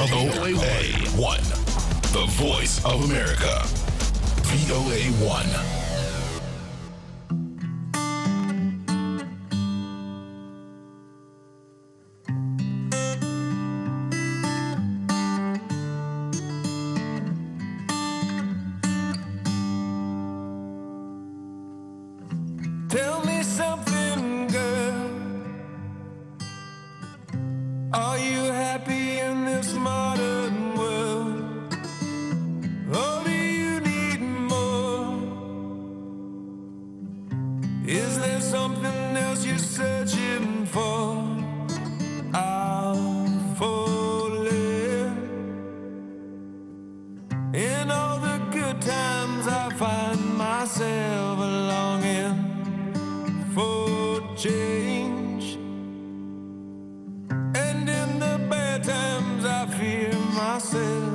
VOA1, the voice of America. VOA1. Tell me something, girl. Are you happy in this modern world? Or do you need more? Is there something else you're searching for? I'm falling. In all the good times I find myself longing for change, and in the bad times I fear myself.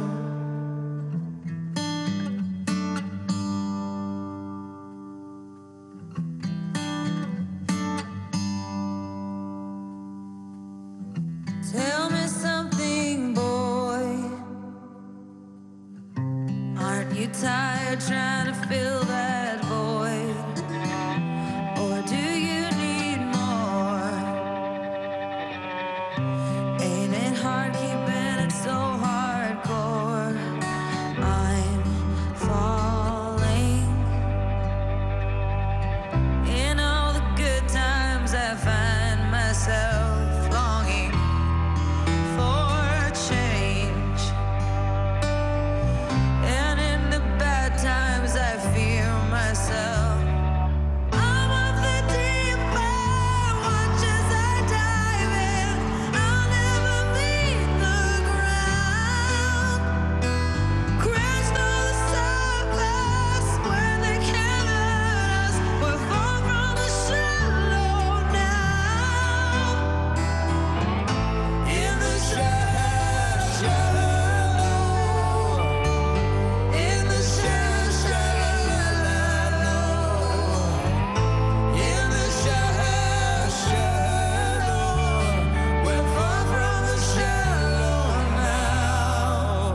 Tell me something, boy. Aren't you tired trying to fill that void? Or do you need more? Ain't it hard keeping it so hardcore? I'm falling. In all the good times I find myself longing for change, and in the bad times I fear myself. I'm of the deep end, watch as I dive in. I'll never meet the ground. Crash through the surface where they can't hurt us. We're far from the shallow now. In the shallow, in the shallow, in the shallow, we're far from the shallow now.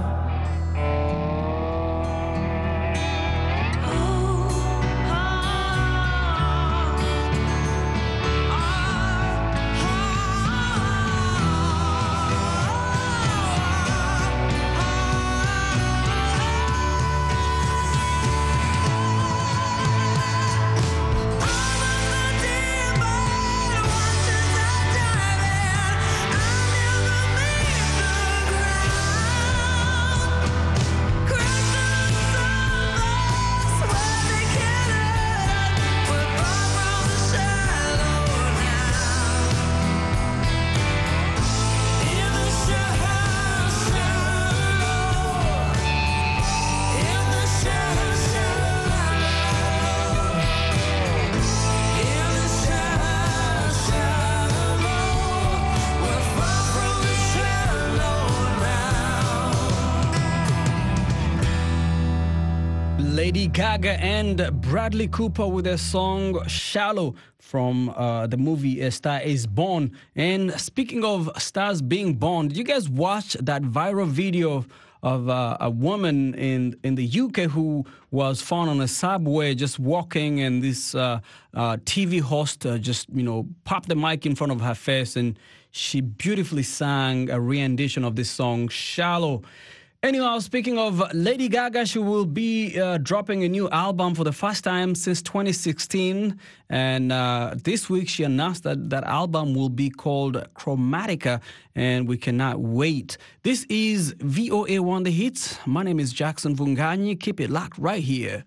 Lady Gaga and Bradley Cooper with their song Shallow from the movie A Star Is Born. And speaking of stars being born, did you guys watch that viral video of a woman in the UK who was found on a subway just walking, and this TV host just, popped the mic in front of her face, and she beautifully sang a rendition of this song, Shallow. Anyhow, speaking of Lady Gaga, she will be dropping a new album for the first time since 2016. And this week she announced that that album will be called Chromatica, and we cannot wait. This is VOA1 The Hits. My name is Jackson Vunganyi. Keep it locked right here.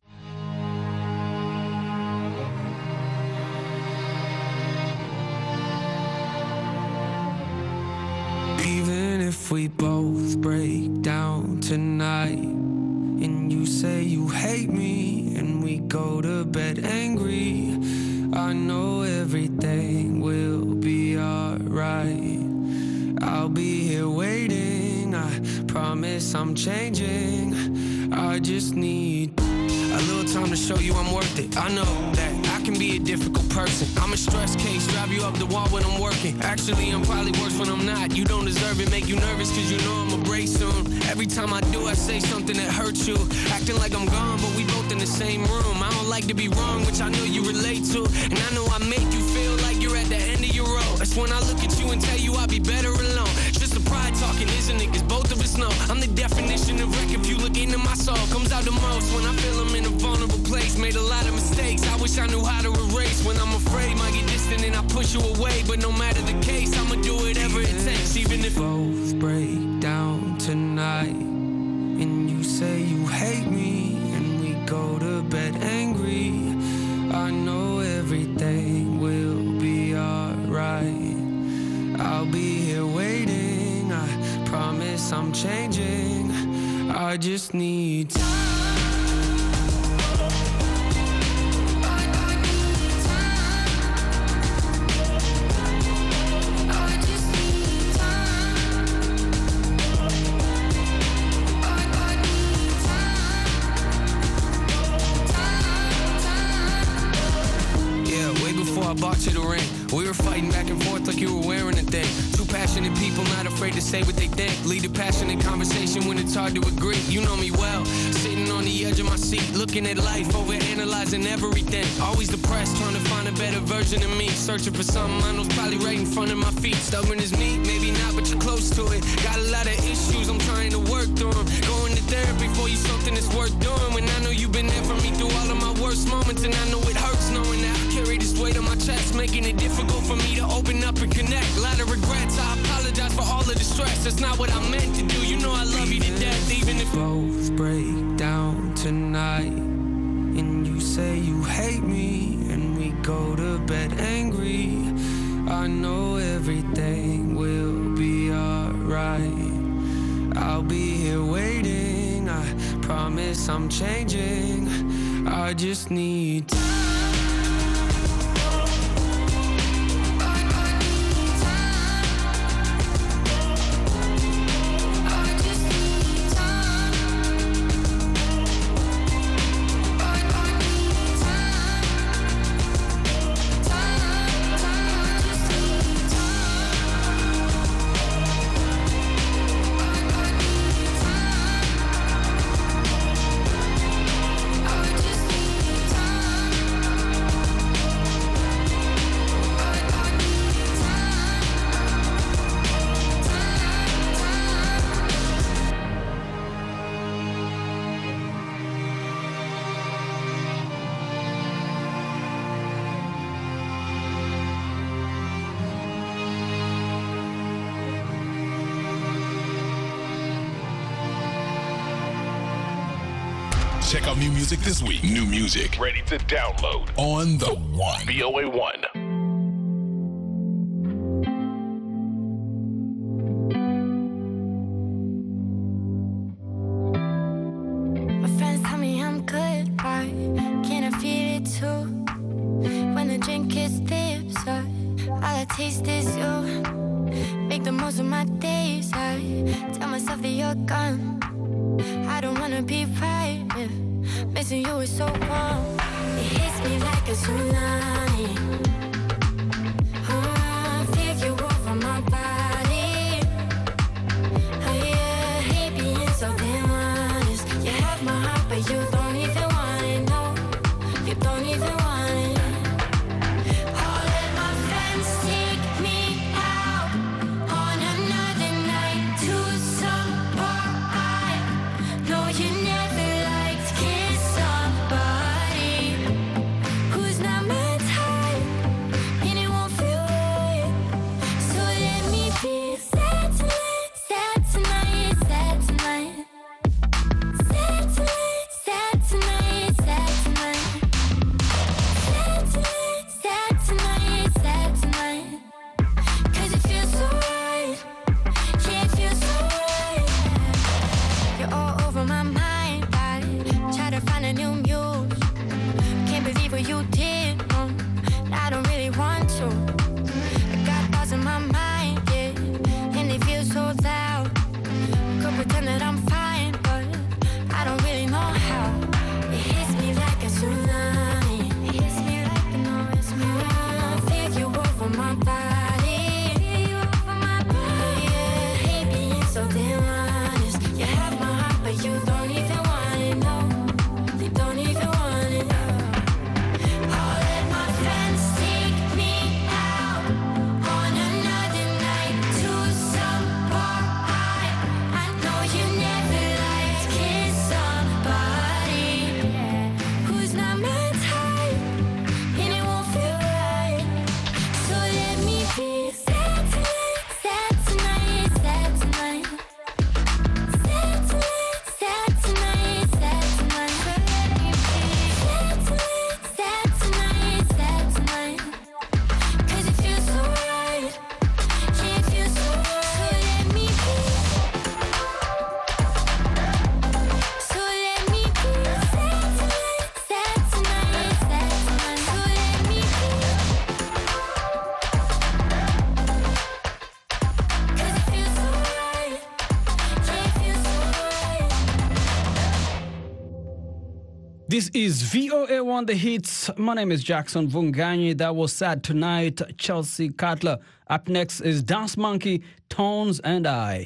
Even if we both break down tonight, and you say you hate me, and we go to bed angry, I know everything will be alright. I'll be here waiting, I promise I'm changing. I just need a little time to show you I'm worth it. I know that I can be a difficult person. I'm a stress case, drive you up the wall when I'm working. Actually, I'm probably worse when I'm not. You don't deserve it, make you nervous, cause you know I'm a bracer. Every time I do, I say something that hurts you. Acting like I'm gone, but we both in the same room. I don't like to be wrong, which I know you relate to. And I know I make you feel like you're at the end of your road. That's when I look at you and tell you I'll be better alone. It's just the pride talking, isn't it? Cause both of us know I'm the definition of wreck. If you look into my soul, comes out the most when I feel I'm in a vulnerable place. Made a lot of mistakes, I wish I knew how to erase. When I'm afraid, might get distant and I push you away. But no matter the case, I'ma do whatever it takes. Even if both break down tonight, and you say you hate me, and we go to bed angry, I know everything will be alright. I'll be here waiting, I promise I'm changing. I just need time. I bought you the ring. We were fighting back and forth like you were wearing a thing. Two passionate people, not afraid to say what they think. Lead a passionate conversation when it's hard to agree. You know me well, sitting on the edge of my seat, looking at life, over analyzing everything. Always depressed, trying to find a better version of me. Searching for something I know's probably right in front of my feet. Stubborn as me, maybe not, but you're close to it. Got a lot of issues, I'm trying to work through them. Going to therapy for you, something that's worth doing. When I know you've been there for me through all of my worst moments, and I know it hurts knowing that I carry this weight on my chest, making it difficult for me to open up and connect. A lot of regrets, I apologize for all of the stress. That's not what I meant to do. You know I love you to death, even if both break down tonight, and you say you hate me, and we go to bed angry. I know everything will be alright. I'll be here waiting, I promise I'm changing. I just need time. Check out new music this week. New music ready to download on The One. VOA1. My friends tell me I'm good, right? Can I feel it too? When the drink is dips, all I taste is you. Make the most of my days, I tell myself that you're gone. I don't wanna be right if missing you is so wrong. It hits me like a tsunami. Feel you over my body. Oh yeah, hate being so damn honest. You have my heart, but you don't even want it. No, you don't even want it. All of my friends take me out on another night to some bar. No, you never liked kiss somebody who's not my type. This is VOA1 The Hits. My name is Jackson Vunganyi. That was Sad Tonight, Chelsea Cutler. Up next is Dance Monkey, Tones and I.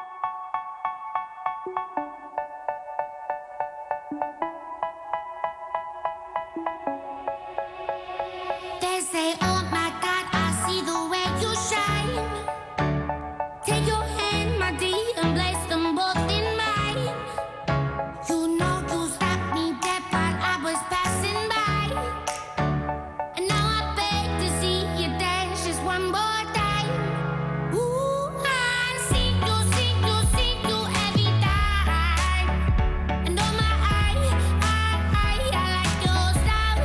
They say, oh my God, I see the way you shine. Take your hand, my dear, and place them both in mine. You know you stopped me dead while I was passing by. And now I beg to see you dance just one more time. Ooh, I see you every time. And oh my, I like your style.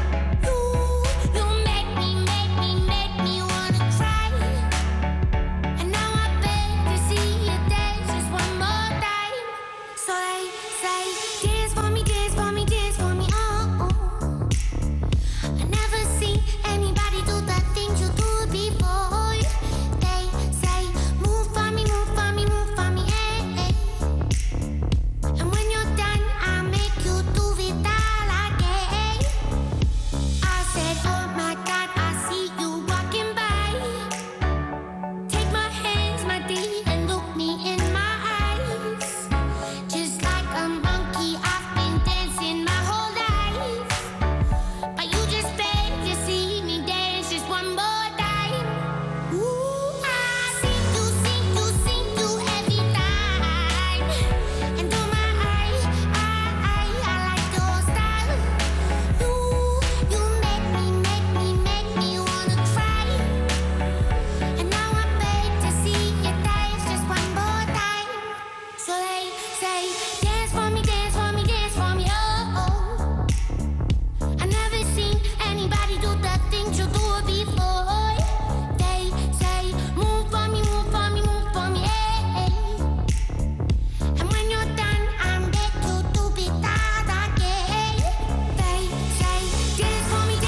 You make me wanna cry. And now I beg to see you dance just one more time. So they say, dance for me, oh, oh. I never seen anybody do the things you do before. They say, move for me, eh, eh. And when you're done, I'll make you do it all again. I said, oh my God, I see you walking by. Take my hands, my dear, and look me in my eyes. Just like a monkey, I've been dancing my whole life. But you just beg to see me dance just one more time. Ooh, I see you every time. And oh my, I like your style. You make me wanna cry. And now I beg to see you dance just one more time. So they say, dance for me, oh, oh. I never seen anybody do the things you do before. They say, move for me, eh, eh. And when you're done, I'll make you do it all again. They say, dance for me,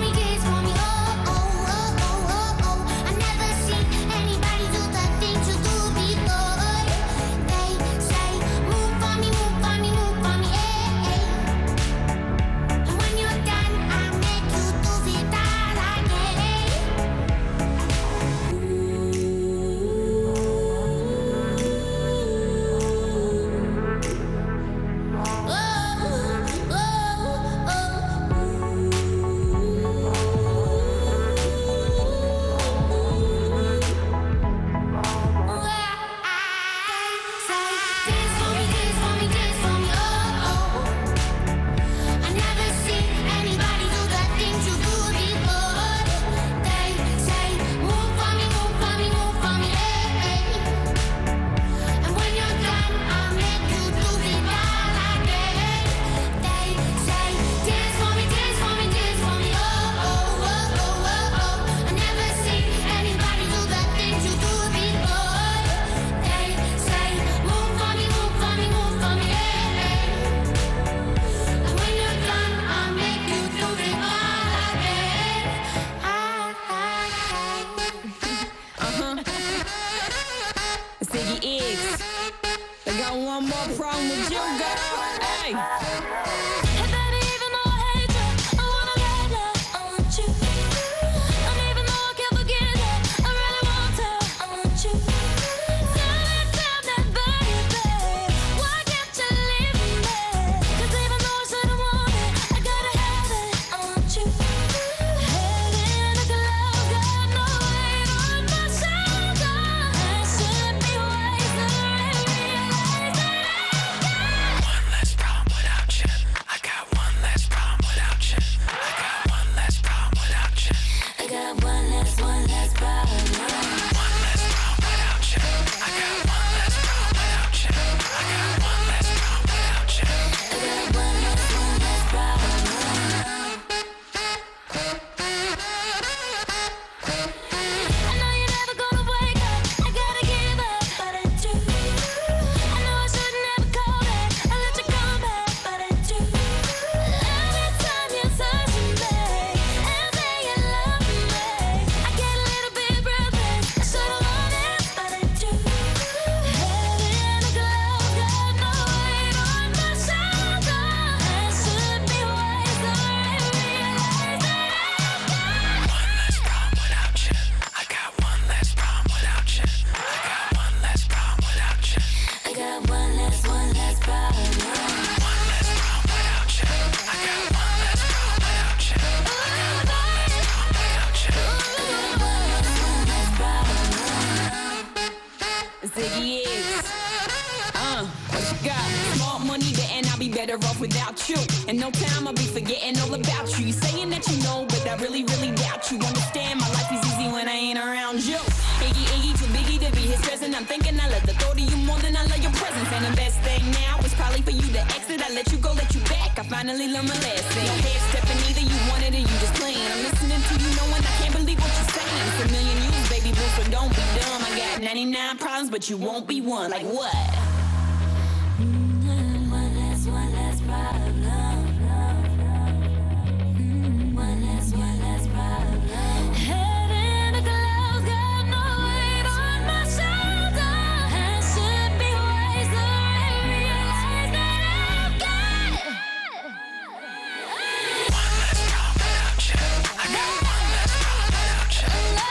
oh, oh, I never seen anybody do the things you do before. They say, move for me, eh, eh. And when you're done, I'll make you do it all again. I never seen anybody do the things you do before. They say, move for me, eh, eh. And when you're done, I'll make you do it all again. They say, dance for me, oh, I never seen anybody do the things you do before. They say, move for me, eh, eh. And when you're done, I'll make you do it all again. Ziggy Iggs. I got one more problem with you, girl. Hey. Hey baby, even though I hate you, I wanna love you, I want you. And even though I can't forget you, I really want to, I want you. Tell me, baby, why can't you leave me? 'Cause even though I said I want it, I gotta have it, I want you. Head in a glove, got no weight on my shoulder. I should be wasted, realize that I got one less problem without you. I Got smart money there and I'll be better off without you. In no time I'll be forgetting all about you. You saying that you know, but I really, really doubt you. Understand my life is easy when I ain't around you. Iggy, too biggie to be his present. I'm thinking I love the thought of you more than I love your presence. And the best thing now is probably for you to exit. I let you go, let you back. I finally learned my lesson. No head stepping either, you wanted it, you just playing. I'm listening to you knowing I can't believe what you're saying. It's a million you, baby boo, so don't be dumb. I got 99 problems, but you won't be one. Like what? One less problem. One less problem. Head in the clouds, got no weight on my shoulder. I should be wiser and realize that I've got one less problem without you. I got one less problem without you.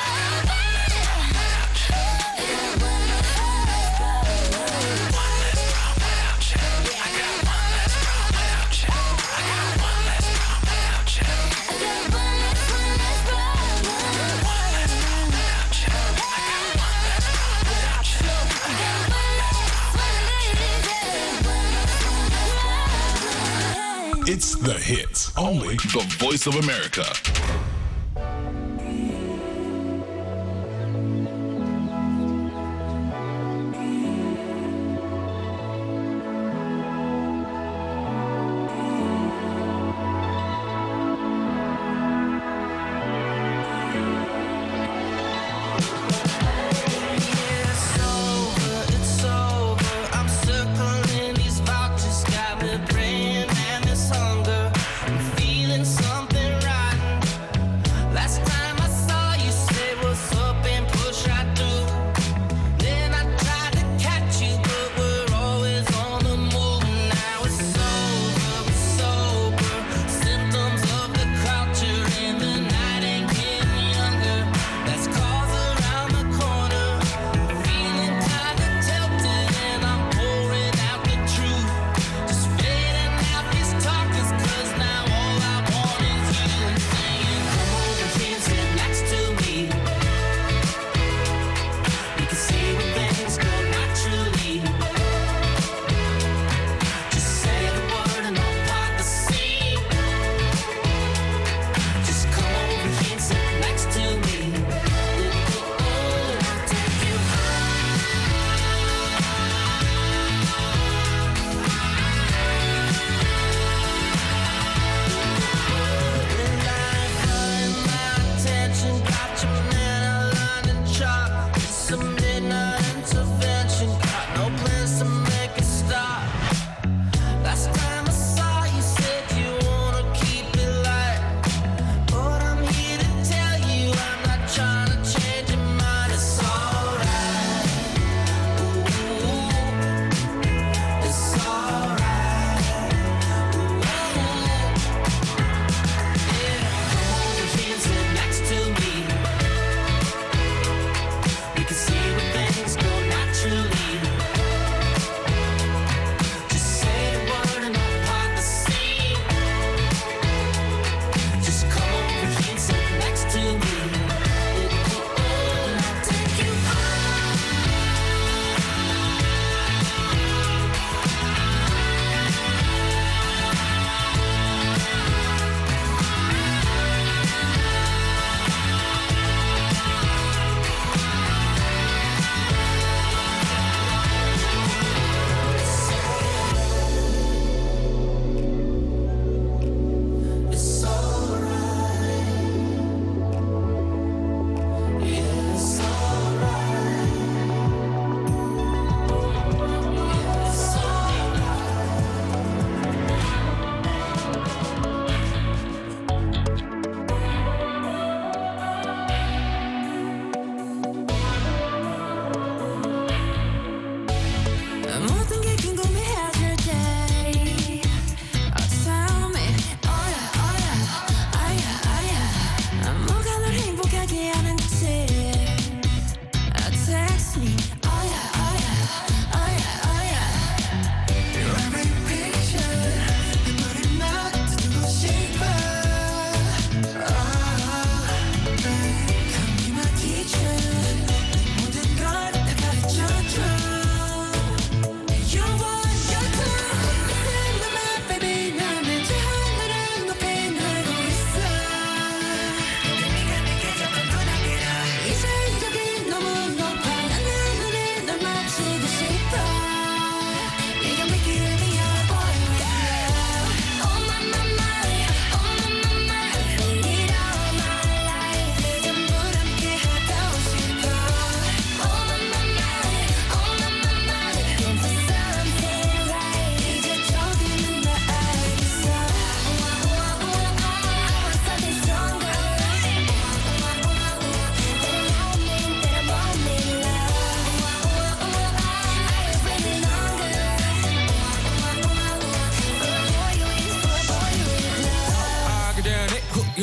It's the hits. Only the Voice of America. Something rotten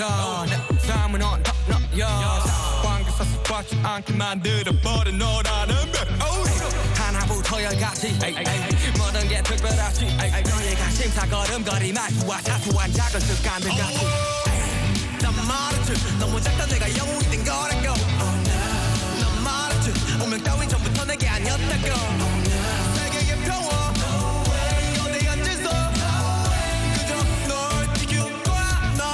야, 내 삶은 on top notch 관계사 습관치 않게 만들어버린 너라는 맵 하나부터 열까지 모든 게 특별하지 너희가 심사걸음거리 말투와 사소한 작은 습관들까지 난 말했지 너무 작다 내가 영웅이 된 거라고 난 말했지 운명 따윈 전부터 내게 아니었다고 세계의 평화 어디 앉아서 그저 널 지킬 거야 널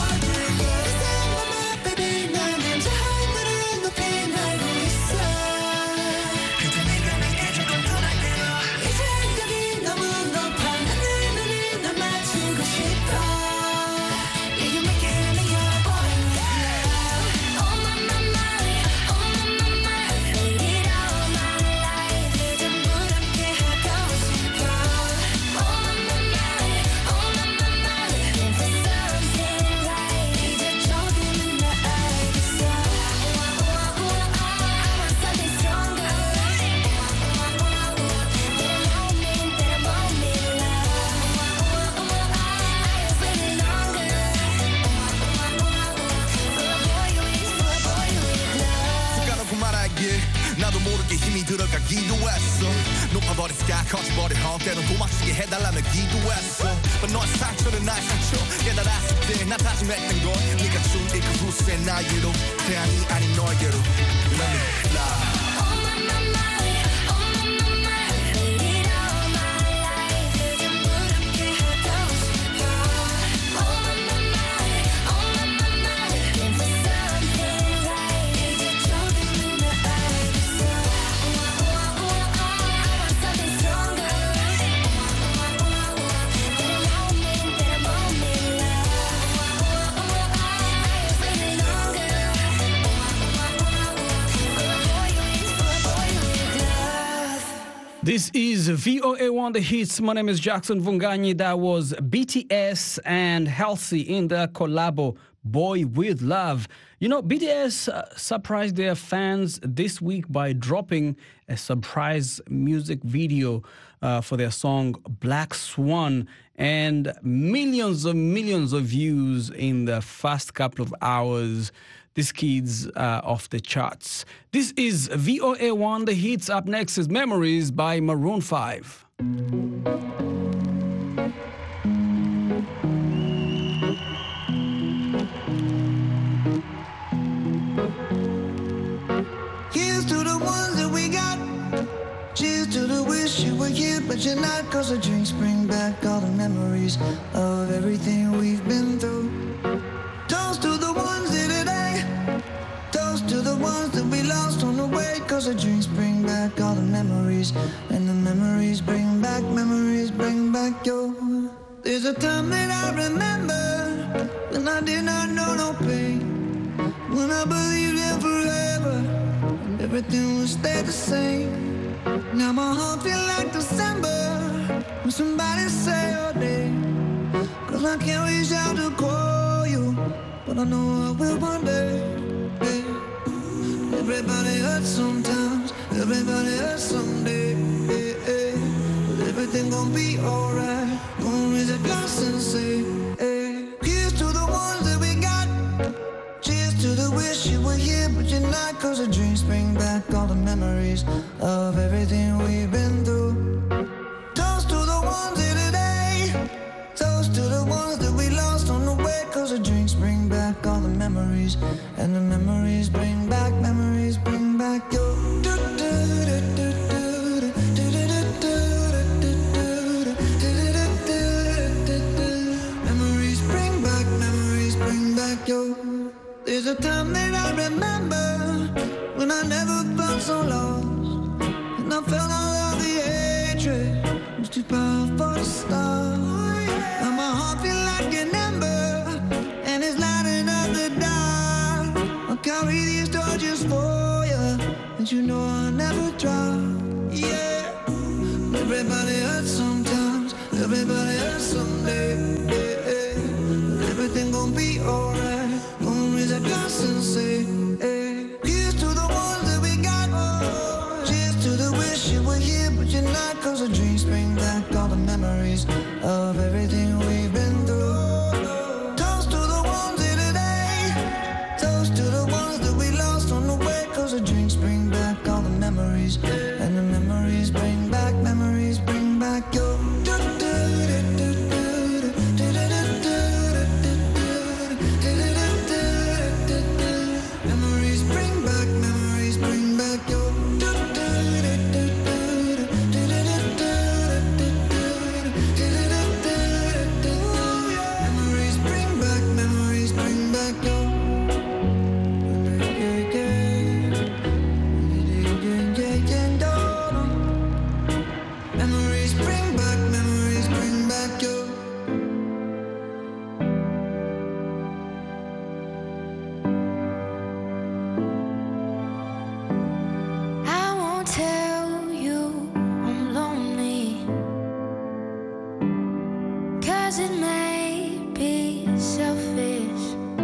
Baby 나는 저 하늘을 높이 날고 있어 그저 네가 내게 해준 건 편할게요 이제 여기 너무 높아 내 눈이 널 맞추고 싶어 You make it me your boy Oh my my my Oh my my my Faded all my life 이제 무섭게 하고 싶어 Oh my my my Oh my my my Looking for something right 이제 조금은 나 알겠어 I want something stronger That I won't mean that I won't mean love I was waiting longer 까놓고 말하길 나도 모르게 힘이 들어가기도 했어 높아버린 스카 커져버린 헛 때론 도망치게 해달라며 기도했어 But 너의 상처는 나의 상처 깨달았을 때 나 다짐했던 건 네가 준 이 그 후세 나에게로 태양이 아닌 너에게로 Let me fly Oh my my my Oh my my my Faded all my life 이제 무섭게 하고 싶어 Oh my my my Oh my my my Looking for something right 이제 조금은 나 알겠어 I want something stronger That I won't mean that I won't mean love I was waiting longer This is VOA1 The Hits. My name is Jackson Vunganyi. That was BTS and Halsey in the collabo Boy With Love. You know, BTS surprised their fans this week by dropping a surprise music video for their song Black Swan, and millions of views in the first couple of hours. This kid's off the charts. This is VOA1 The Hits. Up next is Memories by Maroon 5. Here's to the ones that we got. Cheers to the wish you were here, but you're not. Cause the drinks bring back all the memories of everything we've been through. Toast to the ones here today. Toast to the ones that we lost on the way. Cause the drinks bring back all the memories. And the memories bring back your. There's a time that I remember when I did not know no pain. When I believed in forever, and everything would stay the same. Now my heart feel like December when somebody say your name. Cause I can't reach out to call you, but I know I will one day. Hey. Everybody hurts sometimes, everybody hurts someday. Hey, hey. But everything gon' be alright. Gonna raise a glass and say, hey. Here's to the ones that we got. Cheers to the wish you were here, but you're not. Cause the dreams bring back all the memories of everything we've been through. Toast to the ones here today. Toast to the ones that we lost on the way. Cause the drinks bring back all the memories. And the memories bring back your. Memories bring back your. There's a time that I remember when I never felt so lost, and I felt all of the hatred. It was too powerful to stop. And my heart feel like an ember, and it's lighting up the dark. I'll carry these torches for you, and you know I'll never drop. Yeah, everybody hurts sometimes, everybody hurts someday. Yeah, yeah. Everything gon' be alright. Gonna raise a glass and say, hey. Here's to the ones that we got. Cheers to the wish you were here, but you're not. Cause the dreams bring back all the memories of everything we've been through. Toast to the ones here today. bring back memories, bring back your. I won't tell you I'm lonely, 'cause it may be selfish.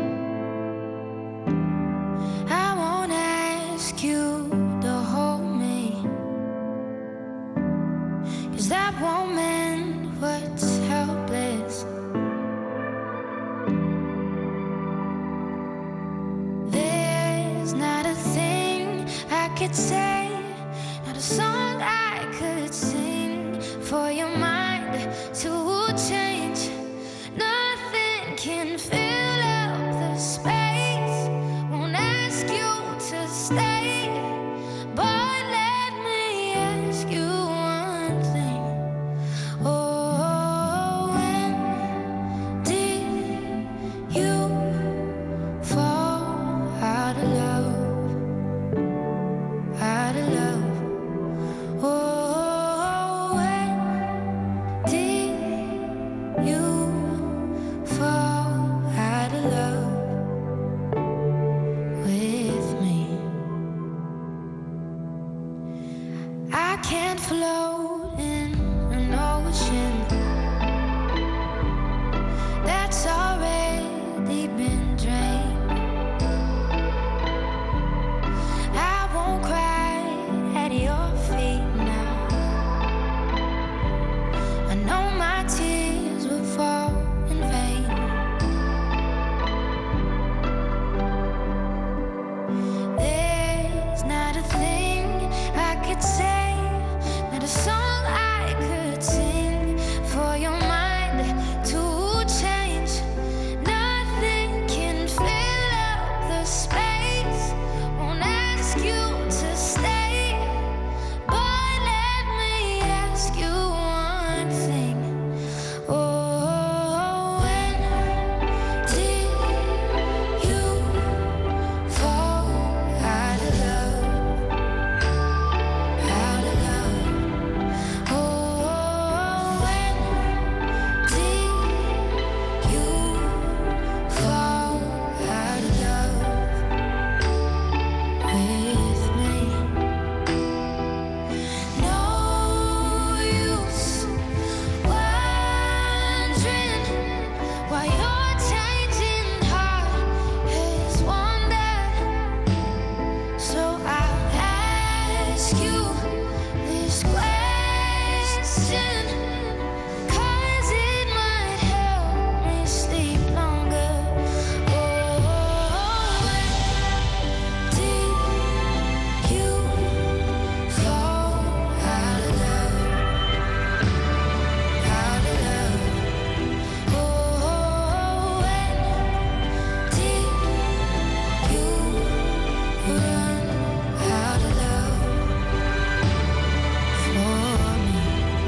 I won't ask you to hold me, 'cause that won't mend what's helpless. There's not a thing I could say, not a song I could sing for your mind to change. Nothing can fill up the space. Won't ask you to stay, but let me ask you one thing. Oh, when did you fall out of love? Out of love. Oh, when did you fall out of love with me? I can't float in an ocean that's already been drained. I won't cry at your feet now. I know my tears will fall in vain. There's not a thing I could say, not a song I could sing for your mind to change. Nothing can fill up the space. Won't ask you to stay, but let me ask you one thing. Oh, when did you fall out of love? Out of love. Oh, when did you fall out of love with me? No use wondering why your changing heart has wandered. So I'll ask you this question, 'cause it might help me sleep longer. Oh, when did you fall out of love? Out of love. Oh, when did you run out of love for me?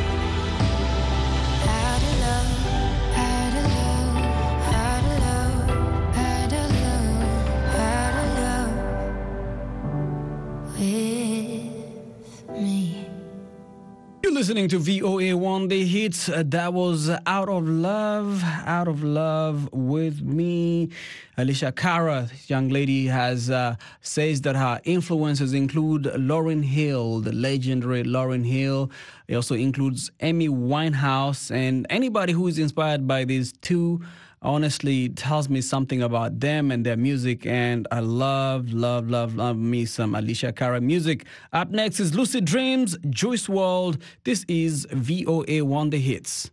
Out of love, out of love, out of love, out of love, out of love with me. You're listening to VOA1 The Hits. That was Out of Love with me. Alicia Cara, this young lady, has says that her influences include Lauryn Hill, the legendary Lauryn Hill. It also includes Amy Winehouse, and anybody who is inspired by these two honestly tells me something about them and their music, and I love me some Alicia Cara music. Up next is Lucid Dreams, Juice WRLD. This is VOA1 The Hits.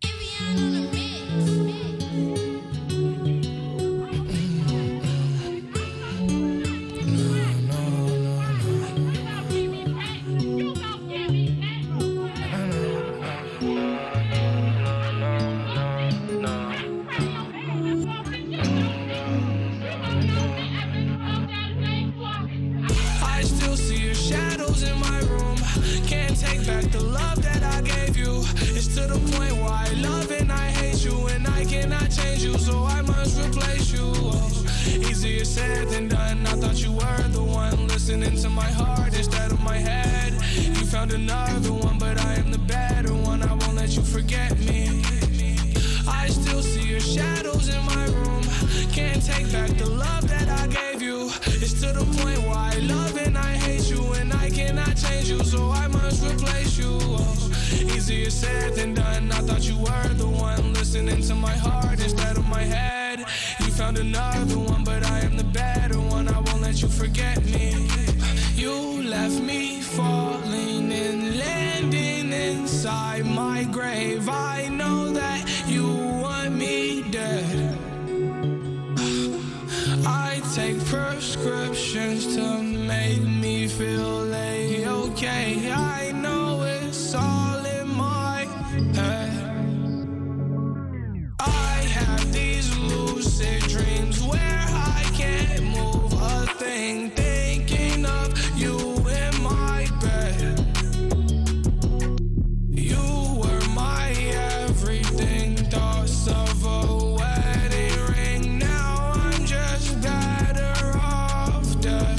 I still see your shadows in my room. Can't take back the love that I gave you. It's to the point where I love and I hate you, and I cannot change you, so I must replace you. Oh, easier said than done. I thought you were the one listening to my heart instead of my head. You found another one, but I am the better one. I won't let you said than done. I thought you were the one listening to my heart instead of my head. You found another one, but I am the better one. I won't let you forget me. You left me falling and landing inside my grave. I know that you want me dead. I take prescriptions to make me feel okay. I know it's all in my head. I have these lucid dreams where I can't move a thing, thinking of you in my bed. You were my everything, thoughts of a wedding ring. Now I'm just better off dead.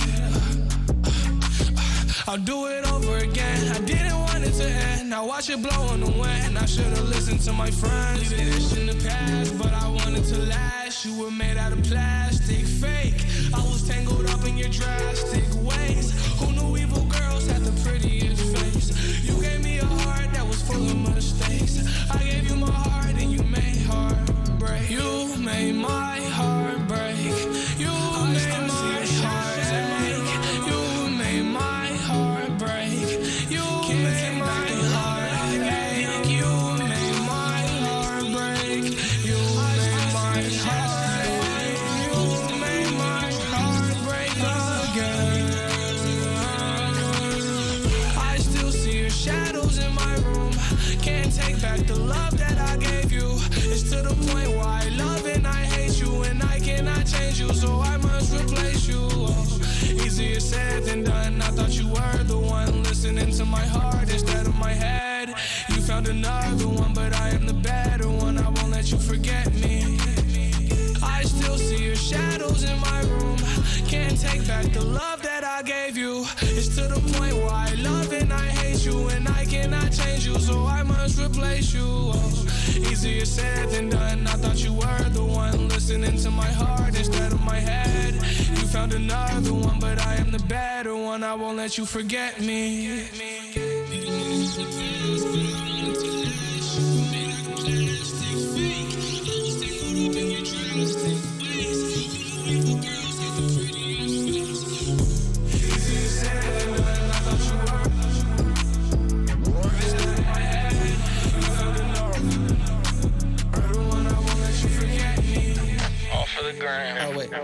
I'll do it over again. I didn't want it to end. Now watch it blow in the wind. I should've listened to my friends. Leave this in the past, but I wanted to last. You were made out of plastic, fake. I was tangled up in your drastic ways. Who knew evil girls had the prettiest face? You gave me a heart that was full of mistakes. I gave you my heart and you made heart break. You made my heart break. You made my heart ache. You made my heart break. You made my heart ache. You made my heart break. You made my heart ache. You made my heart break again. I still see your shadows in my room. Can't take back the love that I gave you. It's to the point where I love and I hate you, and I cannot change you, so I must replace you. Oh, easier said than done. I thought you were the one listening to my heart instead of my head. You found another one, but I am the better one. I won't let you forget me. I still see your shadows in my room. Can't take back the love that I gave you. It's to the point where I love and I hate you, and I cannot change you, so I must replace you. Oh, easier said than done. I thought you were the one listening to my heart instead of my head. You found another one, but I am the better one. I won't let you forget me. For the gram. Oh wait.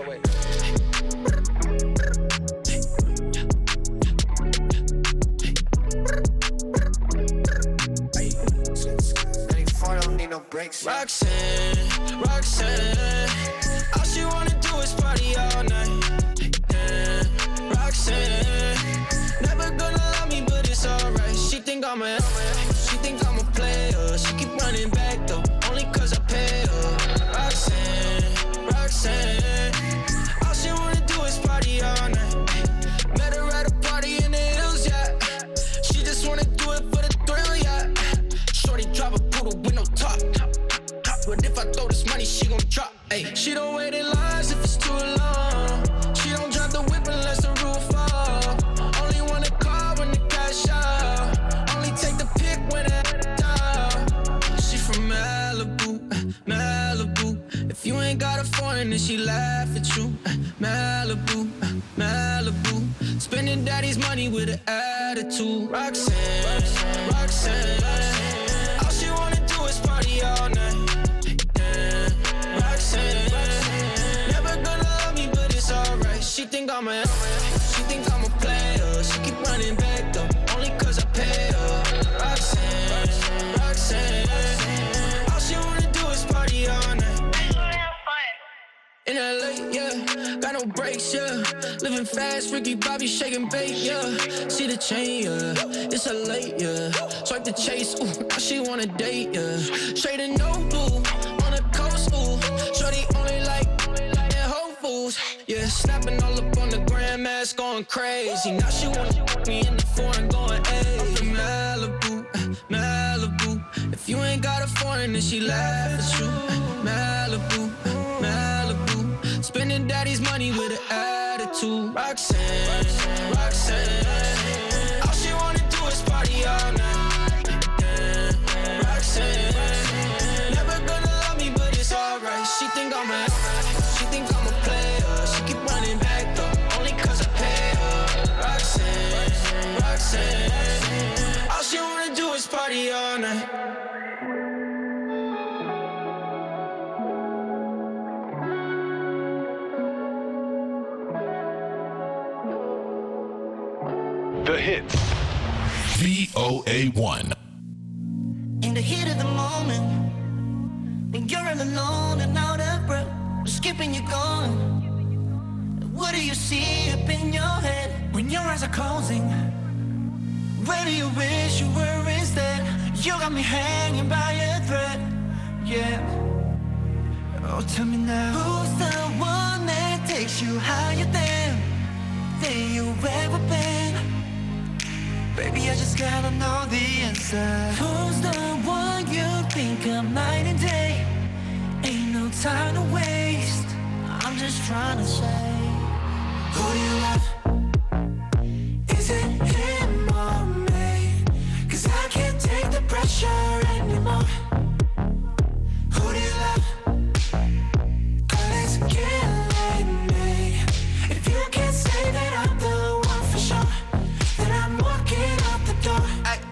Roxanne, all she wanna do is party all night. Yeah, Roxanne, never gonna love me, but it's alright. She think I'm a player. She keep running back though, only cause I pay her. Roxanne, all she wanna do is party all night. Met her at a party in the hills, yeah. She just wanna do it for the thrill, yeah. Shorty drive a poodle with no top. But if I throw this money, she gon' drop. Ay. She don't wait in lines if it's too long. She don't drive the whip unless the roof fall. Only wanna call when the cash out. Only take the pic when it's down. She from Malibu, Malibu. If you ain't got a foreign, then she laugh at you. Malibu, Malibu. Spending daddy's money with an attitude. Roxanne, all she wanna do is party all night. Roxanne, never gonna love me, but it's alright. She think I'm a player. She keep running back though, only cause I pay her. Roxanne, all she wanna do is party all night. In LA, yeah, got no brakes, yeah. Living fast, Ricky Bobby shaking bait, yeah. See the chain, yeah, it's a late, yeah. Swipe the chase, ooh, now she wanna date, yeah. Straight and no blue, on the coast, ooh. Shorty only like in Whole Foods, yeah. Snapping all up on the grandmas, going crazy. Now she wanna me in the foreign, going, hey. I'm from Malibu, Malibu. If you ain't got a foreign, then she laugh at you. Malibu, Malibu. Spending daddy's money with an attitude. Roxanne, all she wanna do is party all night. Yeah. hits. VOA1. In the heat of the moment, when you're all alone and out of breath, skipping you're gone. What do you see up in your head when your eyes are closing? Where do you wish you were instead? You got me hanging by a thread, yeah. Oh, tell me now, who's the one that takes you higher than you've ever been? Baby, I just gotta know the answer. Who's the one you think of night and day? Ain't no time to waste. I'm just trying to say, who do you love? Is it him or me? 'Cause I can't take the pressure anymore. Who do you love? 'Cause it's killing me. If you can't say that I'm the one for sure, then I'm walking out the door.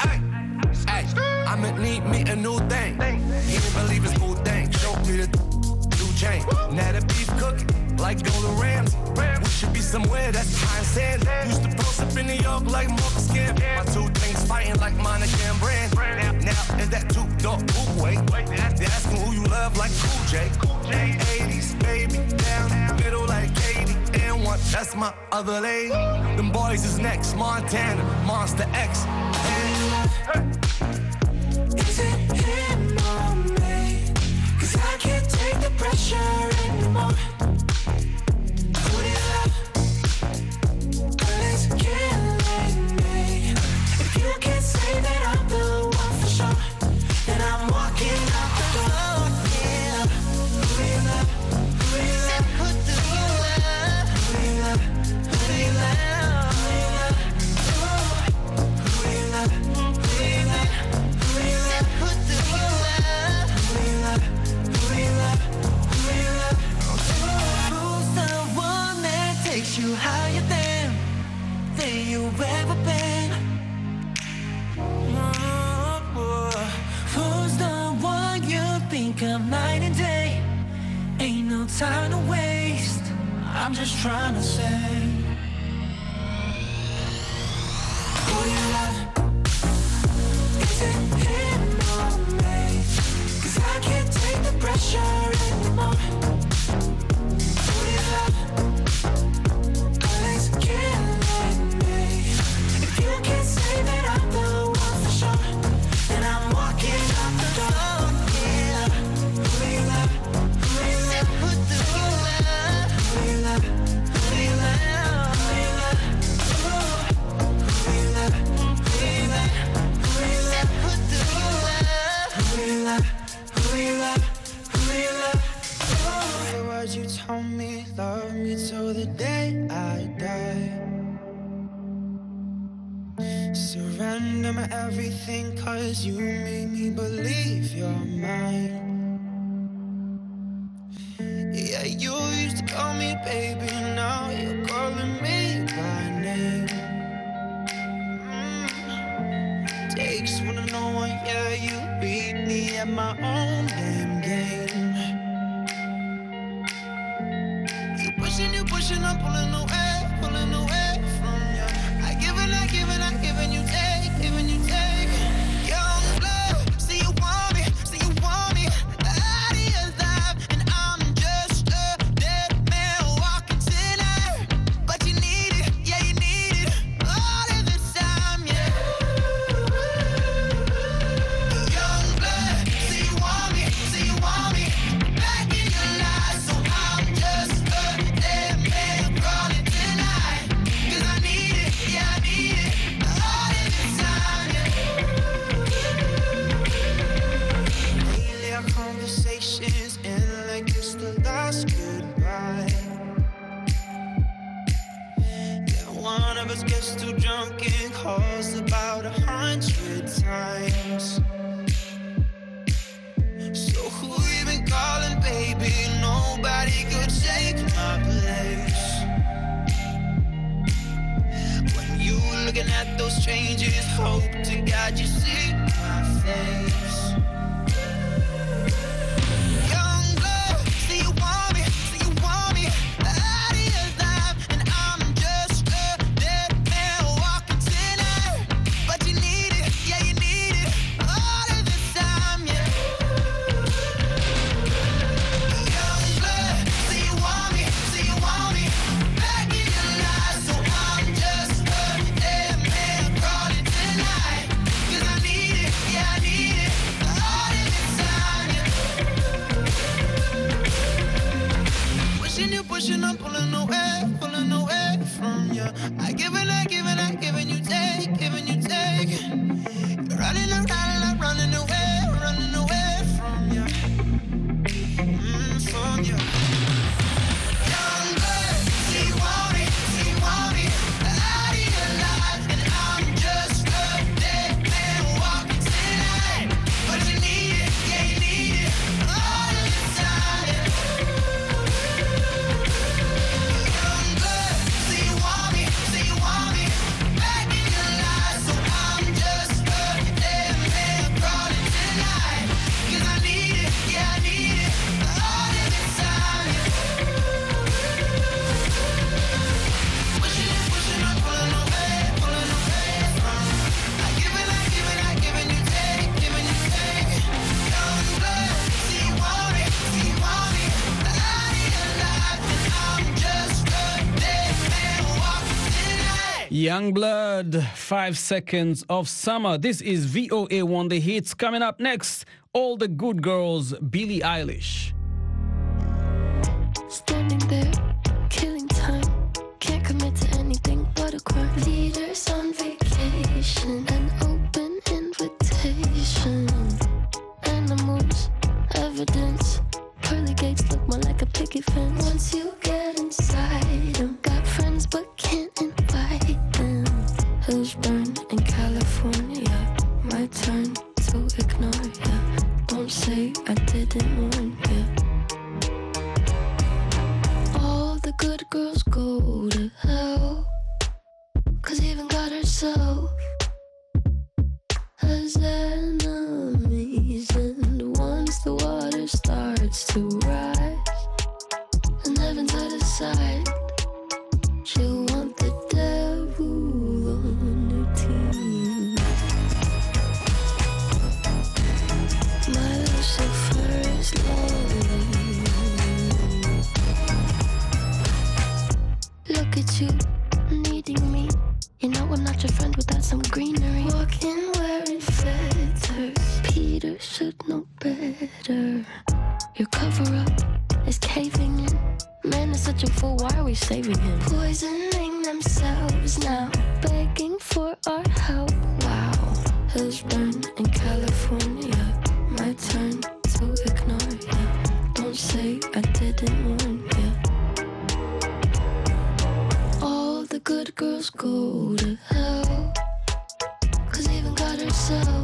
I'ma need me a new thing. He didn't believe his cool thing. Show me the new chain. Now the beef cooking like golden rams. We should be somewhere that's high and sand. Used to post up in New York like Marcus Camp. My two things fighting like Monica and Brand. Now is that two-door coupe? Wait, they're asking who you love like Cool J. 80s, baby, down middle like Katie. And one, that's my other lady. Them boys is next, Montana, Monster X. Is it him or me? 'Cause I can't take the pressure anymore. Who do you love? 'Cause it's killing me. If you can't say that I'm the one for sure, then I'm walking out the door. Yeah. Who do you love? Who do you love? Who do you love? Who do you love? Who do you love? Who do you love? Who do you love? Who do you love? Who's the one that takes you higher than you've ever been? Who's the one you think of night and day? Ain't no time to waste. I'm just trying to say, who do you love? Is it him or me? 'Cause I can't take the pressure anymore. Who do you love? 'Cause it's killing me. If you can't say that I'm the one for sure, then I'm walking out the door. Yeah. Who do you love? Who do you love? Who do you love? Who do you love? Who do you love? Who do you love? Who do you love? Who do you love? Who do you love? Who do you love? Who do you love? Who do you love? The words you told me, love me till the day I die. Surrender my everything, 'cause you made me believe you're mine. Yeah, you used to call me baby, now you're calling me by name. Takes one to know one, yeah, you beat me at my own damn game. You pushing, I'm pulling away from you. I giving you take, giving you take. Young blood, see you want me, out of your life, and I'm just a dead man walking tonight. But you need it, yeah, you need it, all of the time, yeah. Young blood, see you want me, back in your life, so I'm just a dead man crawling tonight. 'Cause I need it, yeah, I need it, all of the time, yeah. Lately our conversations end like it's the last goodbye. Yeah, one of us gets too drunk and calls about 100 times. So who you been calling, baby? Nobody could take my place. When you looking at those strangers, hope to God you see my face. Young blood, see you want me, out of your life, and I'm just a dead man walking tonight. I give and I give and I give and you take, giving you take. You're running around and I'm running away from you. From you. Young blood, see you want me, out of your life, and I'm just a dead man walking tonight. But you need it, yeah you need it, all of the time. Young blood, see you want me, back in your life. So I'm just a dead man crawling tonight. 'Cause I need it, yeah I need it, all of the time. Pushing up, pulling away from. I give and I give and I give and you take, giving you take. Young blood, see you want me, out of your life, and I'm just a dead man walking tonight. Youngblood, 5 seconds of summer. This is VOA1 The Hits. Coming up next, All the Good Girls, Billie Eilish. Standing there, killing time. Can't commit to anything but a crime. Leaders on vacation, an open invitation. Animals, evidence. Pearly gates look more like a picket fence. Once you get inside them, got friends but can't invite them. Hills burn in California. My turn to ignore ya. Don't say I didn't warn ya. All the good girls go to hell, 'cause even God herself has enemies. And once the water starts to rise and heaven's out of sight, she'll want the devil on her team. My Lucifer is lonely. Look at you, needing me. You know I'm not your friend without some greenery. Walking wearing feathers. Peter should know better. Your cover-up is caving in. Man is such a fool, why are we saving him? Poisoning themselves now, begging for our help. Wow. Hills burn in California. My turn to ignore ya. Don't say I didn't warn ya. All the good girls go to hell, 'cause even God herself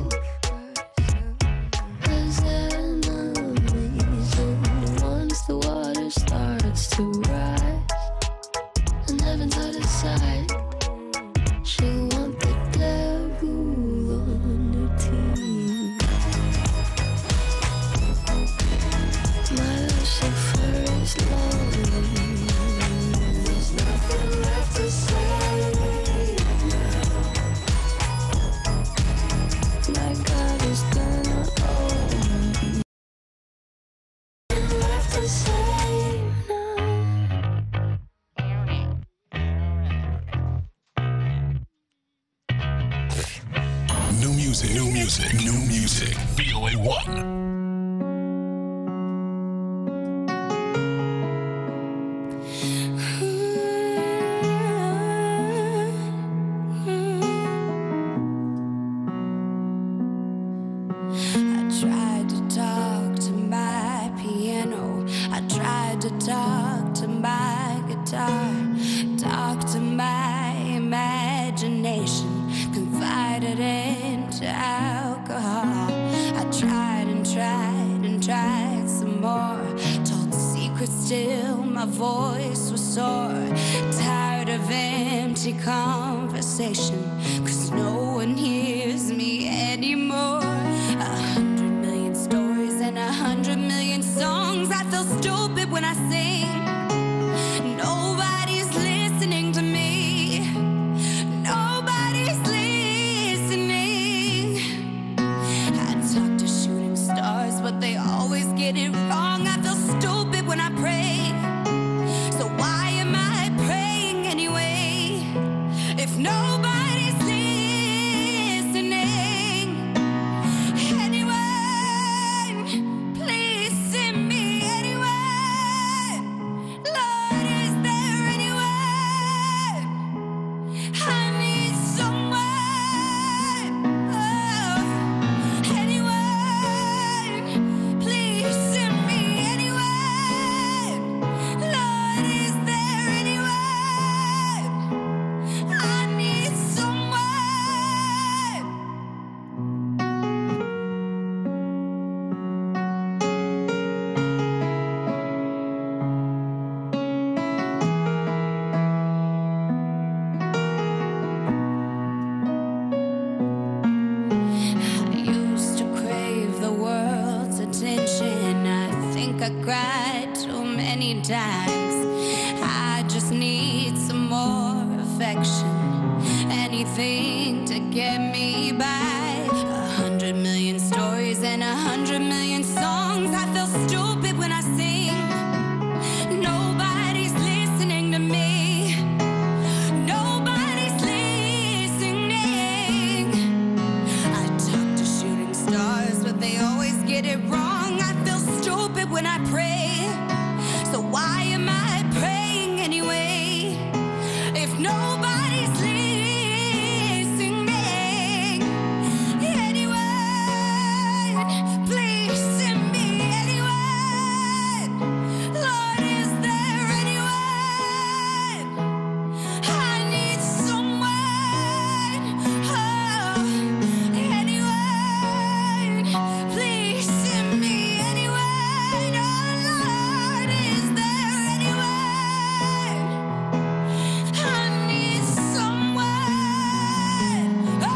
has enemies. And once the water starts to rise and heaven's out of sight, she'll want the devil on her team. My Lucifer is lonely. There's nothing left to say now. My God is gonna own me. Nothing left to say now. New music. VOA1. I tried to talk to my piano. I tried to talk to my guitar. Talk to my imagination. Confided into alcohol. I tried and tried and tried some more. Told secrets till my voice was sore. Tired of empty conversation, 'cause no one hears me anymore. 100 million stories and 100 million songs. I feel stupid when I sing. Nobody's listening to me. Nobody's listening. I talk to shooting stars, but they always get it wrong. I feel stupid when I pray. So why am I praying anyway? If nobody's listening. Anyone, please send me anyone. I cried too many times. I just need some more affection. Anything to get me by. 100 million stories and 100 million songs. I feel stupid when I sing. Nobody's listening to me. Nobody's listening. I talk to shooting stars, but they always get it wrong. I feel stupid when I pray. So why am I praying anyway? If nobody's listening. Please send me anyone. Lord, is there anyone? I need someone. Oh, anyone. Please send me anyone. Oh, Lord, is there anyone? I need someone. Oh,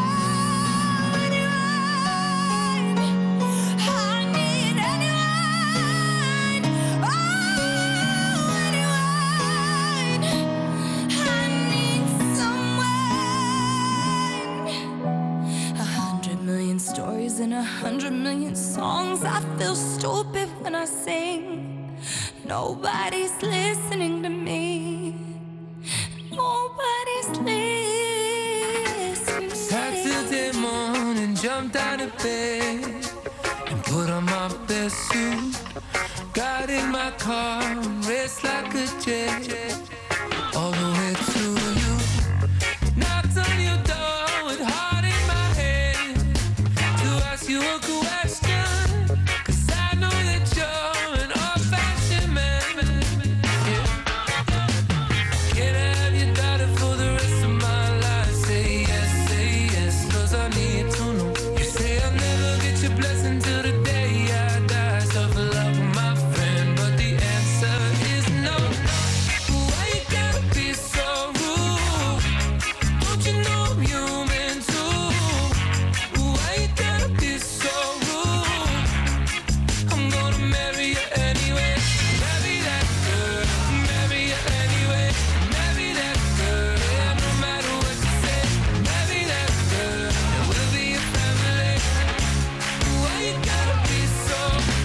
anyone. I need anyone. Oh, anyone. I need someone. 100 million stories and 100 million songs. I feel stupid when I sing. Nobody's listening to me. Nobody's listening. Saturday morning, jumped out of bed and put on my best suit. Got in my car and raced like a jet all the way to you. Knocked on your door with heart in my head to ask you a question. 'Cause I know that you're an old-fashioned man. Yeah. Can I have your daughter for the rest of my life? Say yes, 'cause I need to know. You say I'll never get your blessing till the day I die. Tough love with my friend, but the answer is no. Why you gotta be so rude? Don't you know I'm human too? Why you gotta be so rude? I'm gonna marry you anyway. Marry that girl, marry you anyway. Marry that girl, yeah, no matter what you say. Marry that girl, and we'll be a family. Why you gotta be so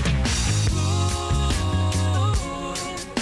rude?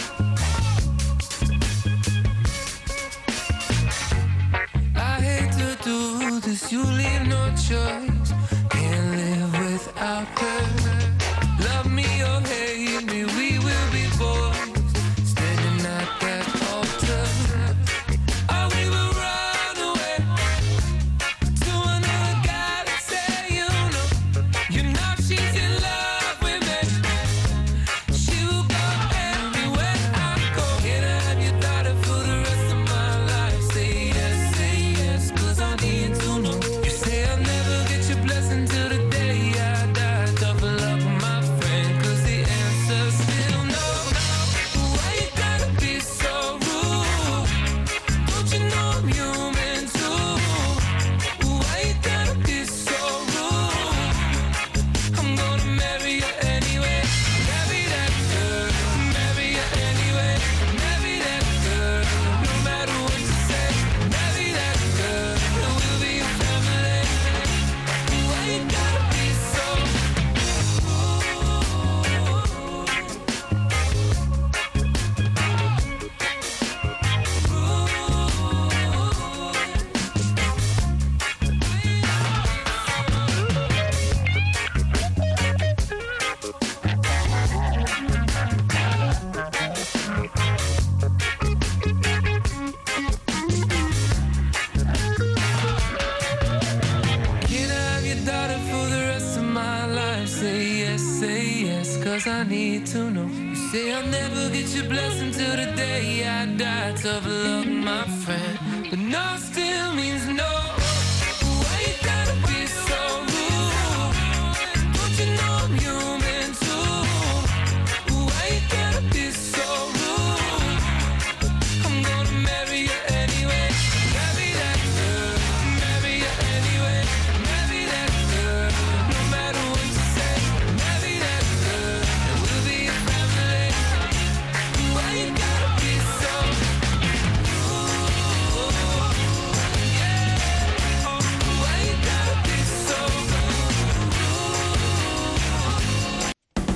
I hate to do this, you leave no choice. Can't live without her. Love me or hate me, we will be boys standing at that altar. Or we will run away to another guy to say you know she's in love with me. She will go everywhere I go. Can I have your daughter for the rest of my life? Say yes, 'cause I need to know. You say I'll never get your blessing till the day I die. Tough love with my friend, 'cause the answer's still no. Why you gotta be so rude? Don't you know I'm human too? Why you gotta be so rude? I'm gonna marry you anyway. Marry that girl, marry you anyway. Marry that girl, no matter what you say. Marry that girl, and we'll be a family. Why you gotta be so rude? Can I have your daughter for the rest of my life? Say yes, 'cause I need to know. You say I'll never get your blessing till the day I die. Tough luck, my friend, but no.